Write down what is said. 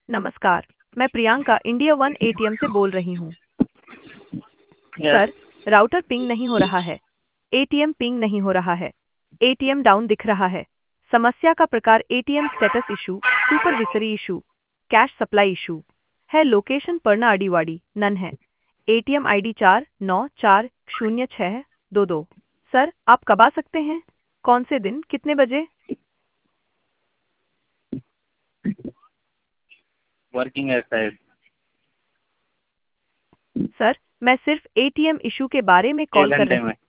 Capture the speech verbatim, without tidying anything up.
नमस्कार, मैं Priyanka India one ATM से बोल रही हूँ। यस। सर, राउटर पिंग नहीं हो रहा है। एटीएम पिंग नहीं हो रहा है। एटीएम डाउन दिख रहा है। समस्या का प्रकार ATM status issue, supervisory issue, cash supply issue है। लोकेशन परना अडीवाड़ी नन है। एटीएम आईडी चार नौ चार शून्य छः दो दो। सर, आप कब आ सकते हैं? कौन से दिन, कितने बजे? वर्किंग है शायद। सर, मैं सिर्फ एटीएम इशू के बारे में एक कॉल कर घंटे रही में।